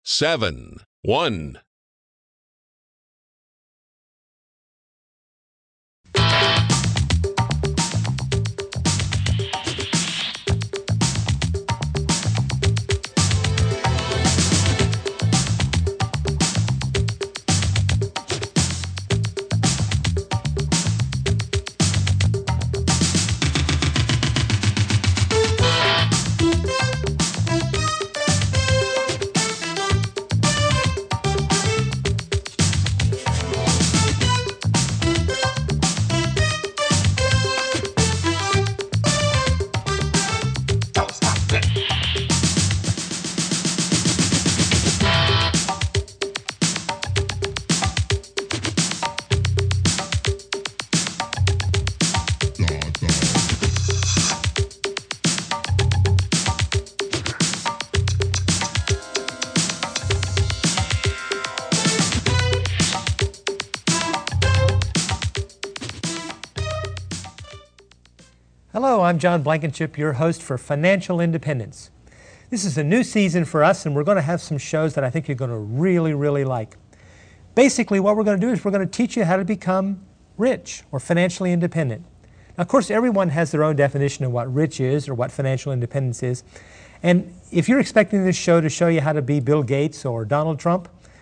7, 1. Hello, I'm John Blankenship, your host for Financial Independence. This is a new season for us, and we're going to have some shows that I think you're going to really like. Basically, what we're going to do is we're going to teach you how to become rich or financially independent. Now, of course, everyone has their own definition of what rich is or what financial independence is. And if you're expecting this show to show you how to be Bill Gates or Donald Trump,